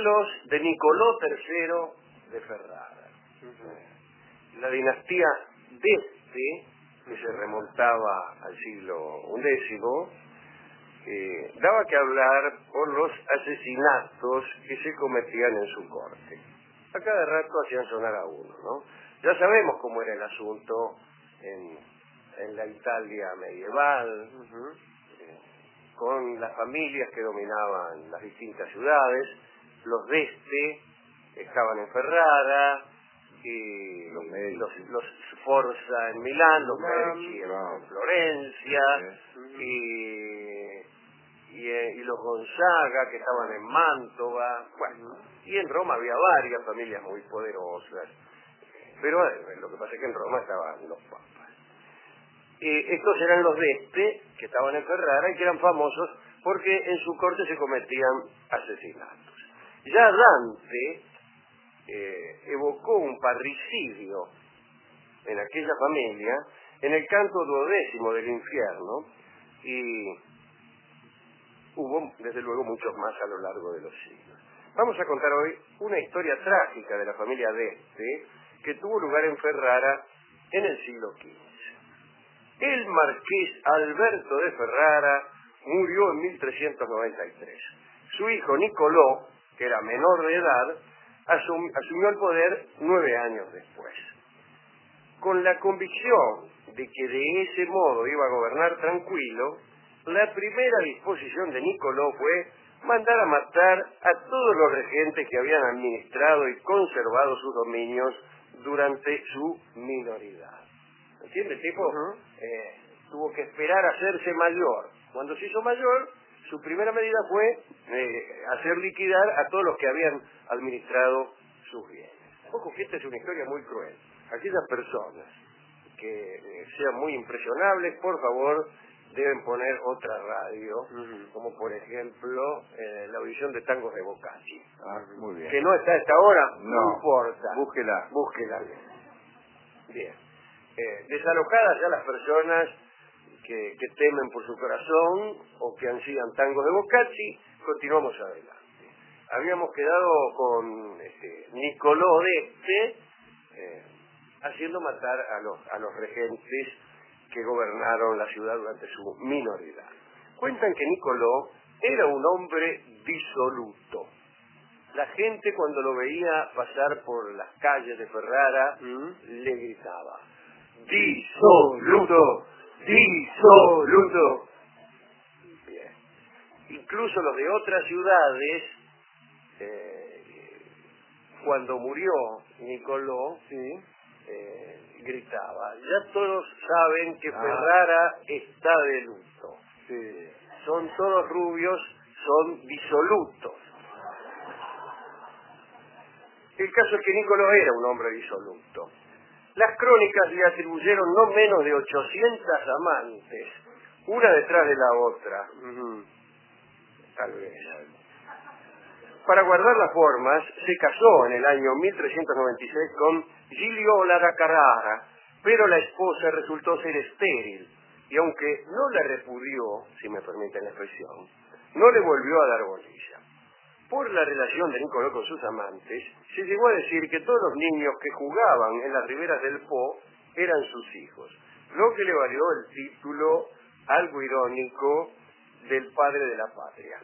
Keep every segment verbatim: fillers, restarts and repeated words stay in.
abuelos de Nicolò tercero de Ferrara. Uh-huh. La dinastía d'Este, que se remontaba al siglo undécimo, eh, daba que hablar por los asesinatos que se cometían en su corte. A cada rato hacían sonar a uno, ¿no? Ya sabemos cómo era el asunto en, en la Italia medieval, uh-huh. eh, con las familias que dominaban las distintas ciudades. Los d'Este estaban en Ferrara, y los, los, los Sforza en Milán, los Medici en, en Florencia, sí. y, y, y los Gonzaga que estaban en Mantova. Bueno, y en Roma había varias familias muy poderosas, pero eh, lo que pasa es que en Roma estaban los papas. Eh, estos eran los d'Este, que estaban en Ferrara y que eran famosos porque en su corte se cometían asesinatos. Ya Dante eh, evocó un parricidio en aquella familia en el canto duodécimo del infierno, y hubo desde luego muchos más a lo largo de los siglos. Vamos a contar hoy una historia trágica de la familia d'Este que tuvo lugar en Ferrara en el siglo quince. El marqués Alberto de Ferrara murió en mil trescientos noventa y tres. Su hijo Nicolò, que era menor de edad, asum- asumió el poder nueve años después. Con la convicción de que de ese modo iba a gobernar tranquilo, la primera disposición de Nicolò fue mandar a matar a todos los regentes que habían administrado y conservado sus dominios durante su minoridad. ¿Entiende? El tipo uh-huh. eh, tuvo que esperar a hacerse mayor. Cuando se hizo mayor, su primera medida fue eh, hacer liquidar a todos los que habían administrado sus bienes. Ojo que esta es una historia muy cruel. Aquellas personas que eh, sean muy impresionables, por favor, deben poner otra radio, uh-huh. como por ejemplo eh, la audición de Tangos de Boccacci. Ah, muy bien. Que no está a esta hora, no, no importa. Búsquela. Búsquela. Bien. Eh, desalojadas ya las personas que, que temen por su corazón o que ansían Tangos de Boccacci, continuamos adelante. Habíamos quedado con este, Nicolò d'Este eh, haciendo matar a los, a los regentes que gobernaron la ciudad durante su minoridad. Cuentan que Nicolò era un hombre disoluto. La gente cuando lo veía pasar por las calles de Ferrara ¿Mm? le gritaba: ¡disoluto! ¡Disoluto! Bien. Incluso los de otras ciudades, eh, cuando murió Nicolò, ¿sí? eh, gritaba: ya todos saben que ah. Ferrara está de luto. Sí. Son todos rubios, son disolutos. El caso es que Nicolò era un hombre disoluto. Las crónicas le atribuyeron no menos de ochocientas amantes, una detrás de la otra. Uh-huh. Tal vez. Para guardar las formas, se casó en el año mil trescientos noventa y seis con Gigliola da Carrara, pero la esposa resultó ser estéril, y aunque no la repudió, si me permiten la expresión, no le volvió a dar bolilla. Por la relación de Nicolò con sus amantes, se llegó a decir que todos los niños que jugaban en las riberas del Po eran sus hijos, lo que le valió el título algo irónico del padre de la patria.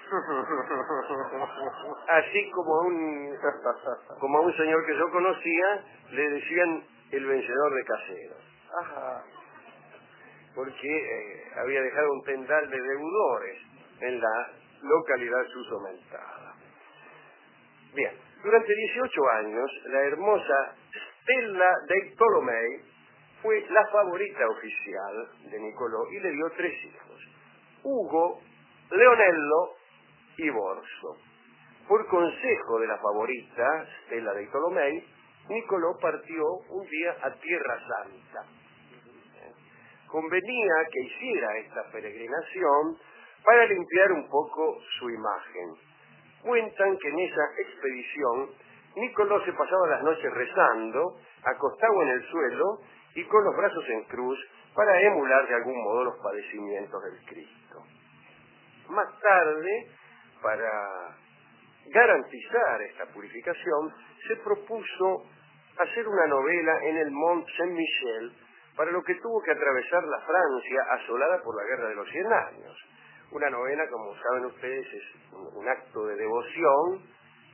Así como a un como a un señor que yo conocía le decían el vencedor de caseros. Ajá. Porque eh, había dejado un tendal de deudores en la localidad susomentada. Bien, durante dieciocho años, la hermosa Stella dei Tolomei fue la favorita oficial de Nicolò y le dio tres hijos: Ugo, Leonello y Borso. Por consejo de la favorita, Stella dei Tolomei, Nicolò partió un día a Tierra Santa. Convenía que hiciera esta peregrinación para limpiar un poco su imagen. Cuentan que en esa expedición Nicolò se pasaba las noches rezando, acostado en el suelo y con los brazos en cruz para emular de algún modo los padecimientos del Cristo. Más tarde, para garantizar esta purificación, se propuso hacer una novela en el Mont Saint-Michel, para lo que tuvo que atravesar la Francia asolada por la Guerra de los Cien Años. Una novena, como saben ustedes, es un, un acto de devoción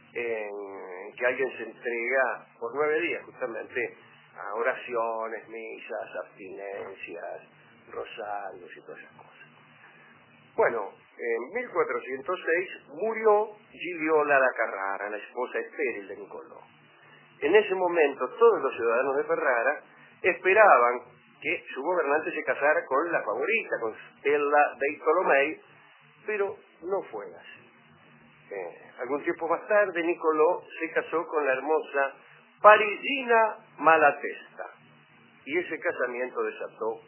en que alguien se entrega por nueve días justamente a oraciones, misas, abstinencias, rosarios y todas esas cosas. Bueno, en mil cuatrocientos seis murió Gigliola da Carrara, la esposa estéril de Nicolò. En ese momento todos los ciudadanos de Ferrara esperaban que su gobernante se casara con la favorita, con Stella dei Tolomei, pero no fue así. Eh, algún tiempo más tarde Nicolò se casó con la hermosa Parisina Malatesta, y ese casamiento desató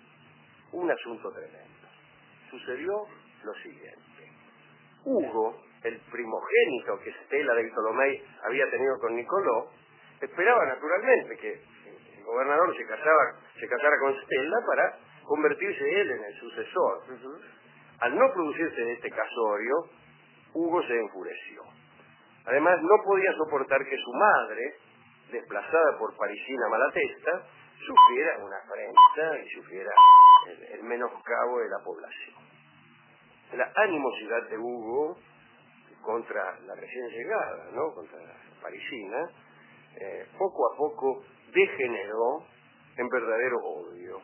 un asunto tremendo. Sucedió lo siguiente: Hugo, el primogénito que Stella dei Tolomei había tenido con Nicolò, esperaba naturalmente que el gobernador se casaba, se casara con Stella para convertirse él en el sucesor. Uh-huh. Al no producirse este casorio, Hugo se enfureció. Además, no podía soportar que su madre, desplazada por Parisina Malatesta, sufriera una afrenta y sufriera el, el menoscabo de la población. La animosidad de Hugo contra la recién llegada, ¿no?, contra la Parisina, eh, poco a poco degeneró en verdadero odio.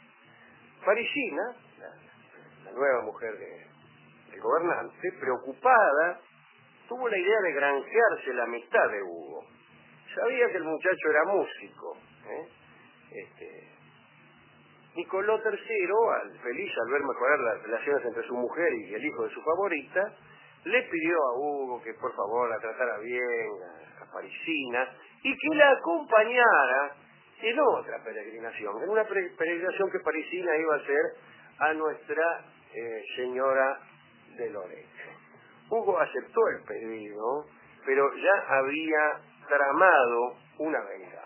Parisina, la, la nueva mujer de, del gobernante, preocupada, tuvo la idea de granjearse la amistad de Hugo. Sabía que el muchacho era músico, ¿eh? Este, Nicolò tercero, al feliz al ver mejorar las relaciones entre su mujer y el hijo de su favorita, le pidió a Hugo que por favor la tratara bien a, a Parisina y que la acompañara en otra peregrinación, en una peregrinación que Parisina iba a hacer a Nuestra eh, Señora de Loreto. Hugo aceptó el pedido, pero ya había tramado una venganza.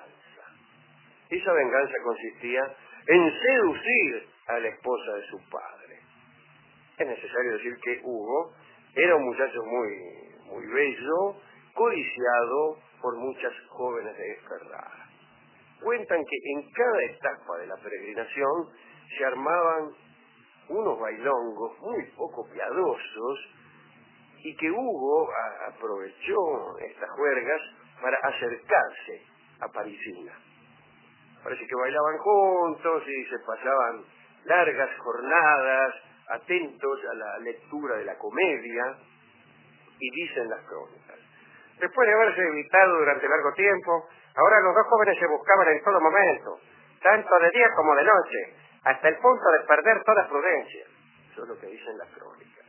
Esa venganza consistía en seducir a la esposa de su padre. Es necesario decir que Hugo era un muchacho muy, muy bello, codiciado por muchas jóvenes de Ferrara. Cuentan que en cada etapa de la peregrinación se armaban unos bailongos muy poco piadosos y que Hugo a, aprovechó estas juergas para acercarse a Parisina. Parece que bailaban juntos y se pasaban largas jornadas atentos a la lectura de la comedia, y dicen las crónicas: después de haberse evitado durante largo tiempo, ahora los dos jóvenes se buscaban en todo momento, tanto de día como de noche, hasta el punto de perder toda prudencia. Eso es lo que dicen las crónicas.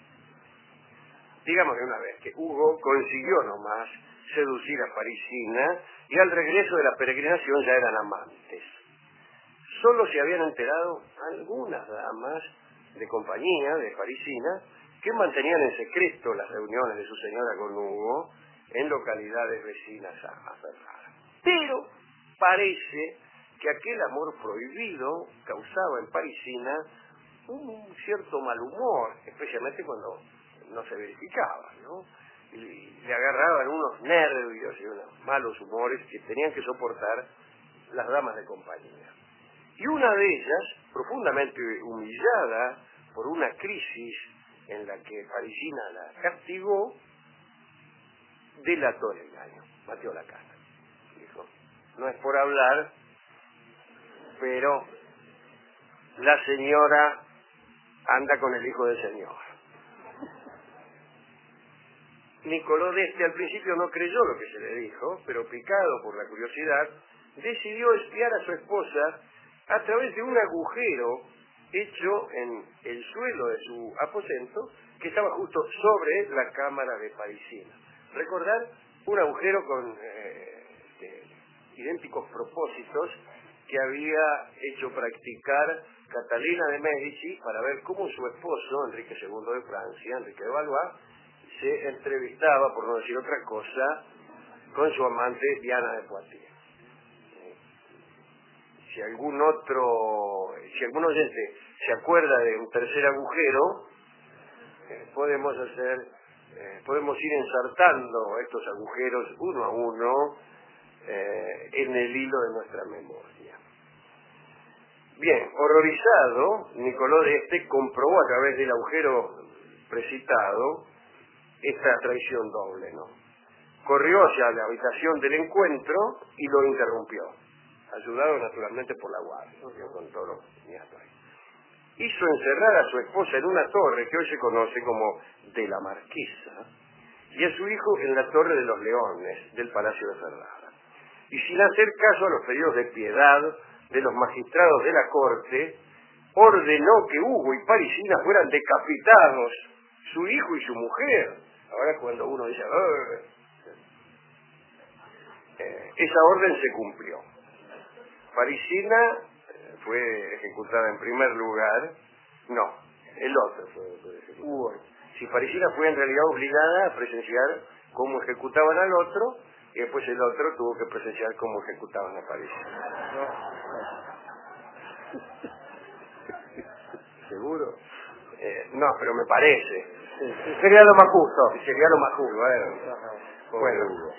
Digamos de una vez que Hugo consiguió nomás seducir a Parisina, y al regreso de la peregrinación ya eran amantes. Solo se habían enterado algunas damas de compañía de Parisina que mantenían en secreto las reuniones de su señora con Hugo en localidades vecinas a, a Ferrara. Pero parece que aquel amor prohibido causaba en Parisina un cierto mal humor, especialmente cuando no se verificaba, ¿no? Y le agarraban unos nervios y unos malos humores que tenían que soportar las damas de compañía. Y una de ellas, profundamente humillada por una crisis en la que Parisina la castigó, delató el engaño, batió la casa. Dijo: no es por hablar, pero la señora anda con el hijo del señor. Nicolò d'Este al principio no creyó lo que se le dijo, pero picado por la curiosidad, decidió espiar a su esposa a través de un agujero hecho en el suelo de su aposento, que estaba justo sobre la cámara de Parisina. Recordar un agujero con eh, este, idénticos propósitos que había hecho practicar Catalina de Médici para ver cómo su esposo, Enrique segundo de Francia, Enrique de Valois, se entrevistaba, por no decir otra cosa, con su amante Diana de Poitiers. Si algún otro, si algún oyente se acuerda de un tercer agujero, eh, podemos hacer eh, podemos ir ensartando estos agujeros uno a uno eh, en el hilo de nuestra memoria. Bien, horrorizado, Nicolò de Este comprobó a través del agujero precitado esta traición doble, ¿no? Corrió hacia la habitación del encuentro y lo interrumpió, ayudado naturalmente por la guardia, ¿no? Con todo lo que tenía ahí. Hizo encerrar a su esposa en una torre que hoy se conoce como de la Marquesa y a su hijo en la Torre de los Leones del Palacio de Ferrara. Y sin hacer caso a los pedidos de piedad de los magistrados de la corte, ordenó que Hugo y Parisina fueran decapitados, su hijo y su mujer. Ahora cuando uno dice, eh, esa orden se cumplió. Parisina eh, fue ejecutada en primer lugar, no, el otro fue, fue ejecutado. Si Parisina fue en realidad obligada a presenciar cómo ejecutaban al otro, y después el otro tuvo que presenciar cómo ejecutaban a Parisina. ¿No? ¿Seguro? Eh, no, pero me parece. Sí, sí, sería lo más justo. Sería lo más justo, bueno. Bueno, Hugo.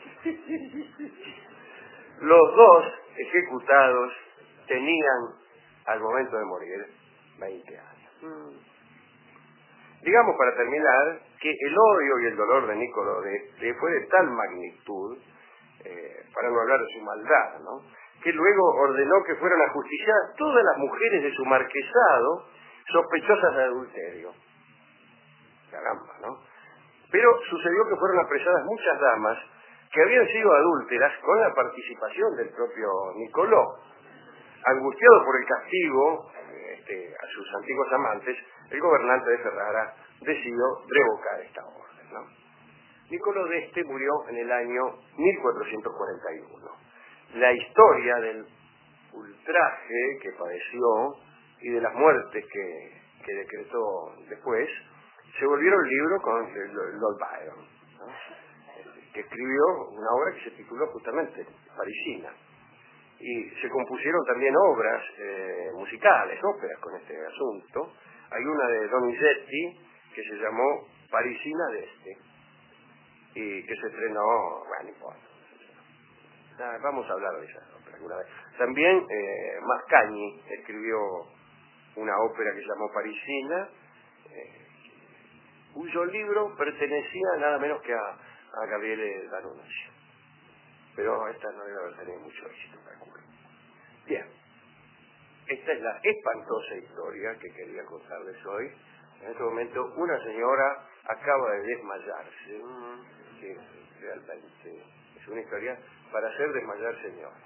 Los dos ejecutados tenían, al momento de morir, veinte años. Mm. Digamos, para terminar, que el odio y el dolor de Nicolò de Este fue de tal magnitud, eh, para no hablar de su maldad, ¿no?, que luego ordenó que fueran ajusticiadas todas las mujeres de su marquesado sospechosas de adulterio. Caramba, ¿no? Pero sucedió que fueron apresadas muchas damas que habían sido adúlteras con la participación del propio Nicolò. Angustiado por el castigo este, a sus antiguos amantes, el gobernante de Ferrara decidió revocar esta orden, ¿no? Nicolò de Este murió en el año mil cuatrocientos cuarenta y uno. La historia del ultraje que padeció y de las muertes que, que decretó después se volvieron libro con Lord Byron, ¿no?, que escribió una obra que se tituló justamente Parisina. Y se compusieron también obras eh, musicales, óperas con este asunto. Hay una de Donizetti que se llamó Parisina de Este y que se estrenó, bueno, no importa. Ah, vamos a hablar de esa ópera alguna vez. También eh, Mascagni escribió una ópera que se llamó Parisina, eh, cuyo libro pertenecía nada menos que a, a Gabriele D'Annunzio. Pero esta no debe haber tenido mucho éxito, calculo. Bien, esta es la espantosa historia que quería contarles hoy. En este momento una señora acaba de desmayarse, que realmente es una historia para hacer desmayar señoras.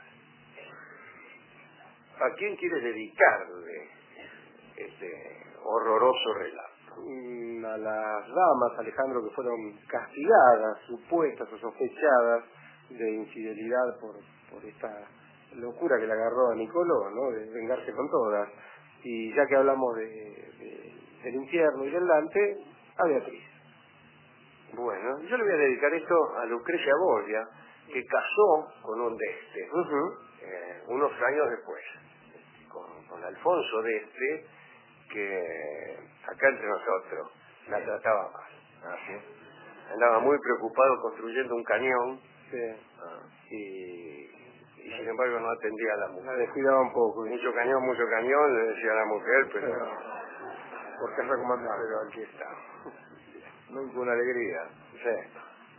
¿A quién quieres dedicarle este horroroso relato? A las damas, Alejandro, que fueron castigadas, supuestas o sospechadas de infidelidad por, por esta locura que le agarró a Nicolò, ¿no?, de vengarse con todas. Y ya que hablamos de, de, del infierno y del Dante, a Beatriz. Bueno, yo le voy a dedicar esto a Lucrecia Borgia, que casó con un de Este, uh-huh. eh, unos años después, con, con Alfonso de Este, que acá entre nosotros la trataba mal. ¿Ah, sí? Andaba muy preocupado construyendo un cañón, sí. ah, y, y sin embargo no atendía a la mujer. La descuidaba un poco. Mucho cañón, mucho cañón, le decía a la mujer, pero... pero ¿por qué recomendar? Pero aquí está. Nunca una alegría. Sí.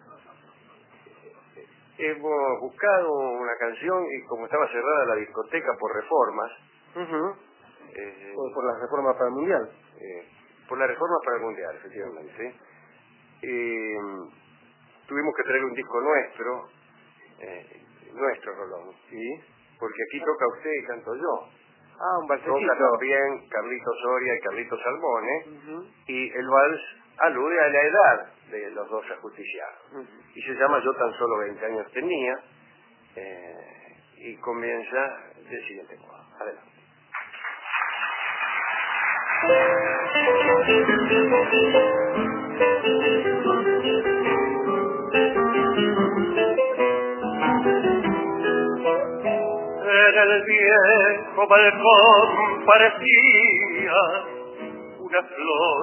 Hemos buscado una canción y como estaba cerrada la discoteca por reformas, uh-huh. eh, por, por las reformas para el Mundial. Eh, por la reforma para el Mundial, efectivamente. Eh, tuvimos que traer un disco nuestro, eh, nuestro Rolón, ¿sí? Porque aquí toca usted y canto yo. Ah, un balsecito. Toca también Carlito Soria y Carlito Salmone, uh-huh. y el vals alude a la edad de los dos ajusticiados. Uh-huh. Y se llama Yo tan solo veinte años tenía, eh, y comienza del siguiente modo. Adelante. En el viejo balcón parecía una flor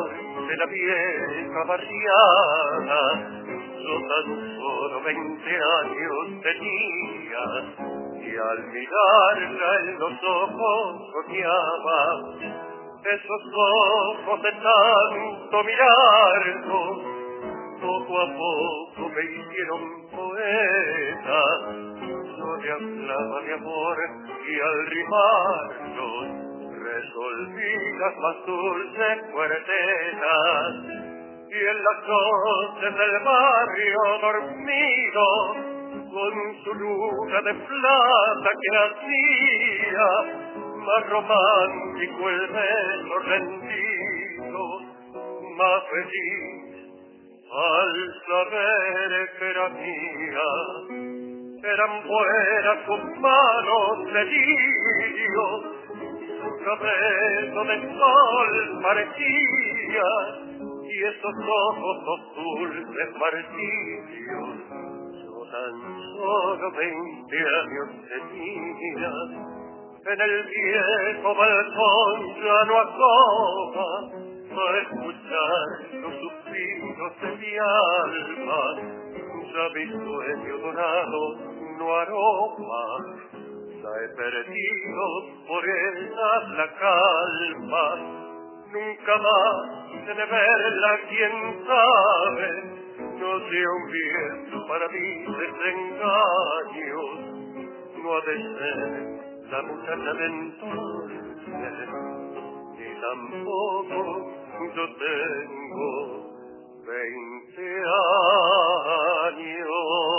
de la vieja barriada. Yo tan solo veinte años tenía, y al mirarla en los ojos soñaba. Esos ojos de tanto mirarlos, poco a poco me hicieron poeta. Yo le hablaba de amor y al rimarlos resolví las más dulces cuartetas. Y en las noches del barrio dormido, con su luna de plata que hacía más romántico el beso rendido, más feliz al saber que era mía. Eran buenas sus manos de lirio, su cabello de sol parecía, y esos ojos los dulces martirios. Yo tan solo veinte años tenía. En el viejo balcón ya no asoma a escuchar los suspiros de mi alma. Ya mi sueño dorado no aroma, ya he perdido por ella la calma. Nunca más he de verla, quién sabe, no sea un viento para mis desengaños. No ha de ser la muchacha de entonces, ni tampoco yo tengo veinte años.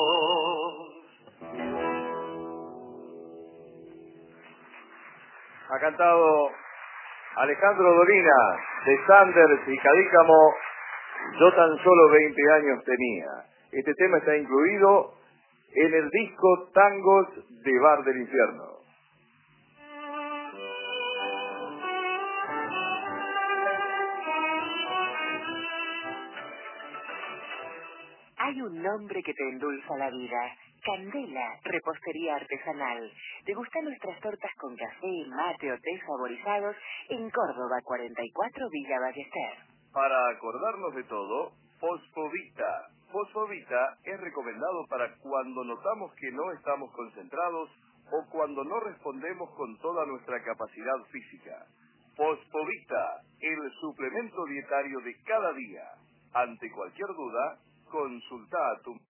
Ha cantado Alejandro Dolina, de Sanders y Cadícamo, Yo tan solo veinte años tenía. Este tema está incluido en el disco Tangos de Bar del Infierno. Hay un nombre que te endulza la vida. Candela, repostería artesanal. Degusta nuestras tortas con café, mate o té saborizados en Córdoba cuarenta y cuatro Villa Ballester. Para acordarnos de todo, Fosfovita. Fosfovita es recomendado para cuando notamos que no estamos concentrados o cuando no respondemos con toda nuestra capacidad física. Fosfovita, el suplemento dietario de cada día. Ante cualquier duda, consulta a tu